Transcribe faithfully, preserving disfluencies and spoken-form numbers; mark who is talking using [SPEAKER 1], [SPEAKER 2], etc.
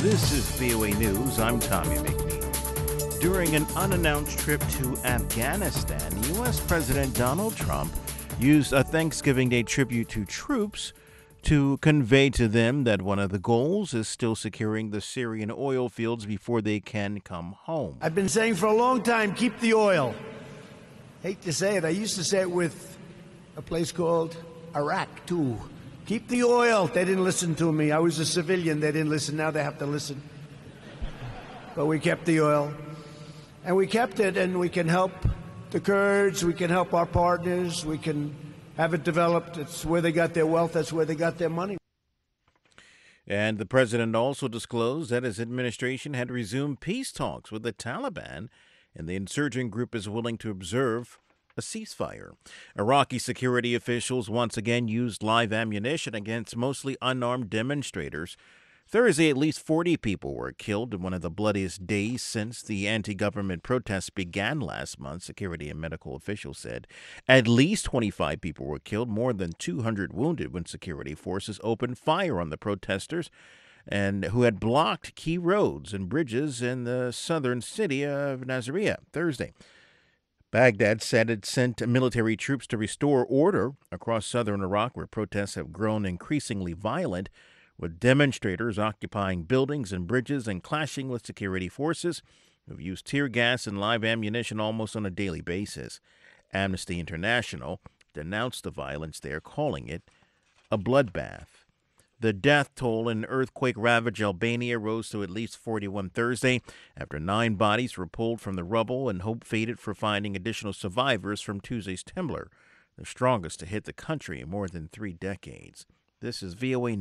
[SPEAKER 1] This is V O A News. I'm Tommy McNeil. During an unannounced trip to Afghanistan, U S. President Donald Trump used a Thanksgiving Day tribute to troops to convey to them that one of the goals is still securing the Syrian oil fields before they can come home.
[SPEAKER 2] I've been saying for a long time, keep the oil. Hate to say it, I used to say it with a place called Iraq, too. Keep the oil. They didn't listen to me. I was a civilian. They didn't listen. Now they have to listen. But we kept the oil. And we kept it, and we can help the Kurds. We can help our partners. We can have it developed. It's where they got their wealth. That's where they got their money.
[SPEAKER 1] And the president also disclosed that his administration had resumed peace talks with the Taliban, and the insurgent group is willing to observe a ceasefire. Iraqi security officials once again used live ammunition against mostly unarmed demonstrators. Thursday, at least forty people were killed in one of the bloodiest days since the anti-government protests began last month, security and medical officials said. At least twenty-five people were killed, more than two hundred wounded when security forces opened fire on the protesters and who had blocked key roads and bridges in the southern city of Nasiriyah Thursday. Baghdad said it sent military troops to restore order across southern Iraq, where protests have grown increasingly violent, with demonstrators occupying buildings and bridges and clashing with security forces who've used tear gas and live ammunition almost on a daily basis. Amnesty International denounced the violence there, calling it a bloodbath. The death toll in earthquake-ravaged Albania rose to at least forty-one Thursday after nine bodies were pulled from the rubble and hope faded for finding additional survivors from Tuesday's tremor, the strongest to hit the country in more than three decades. This is V O A News.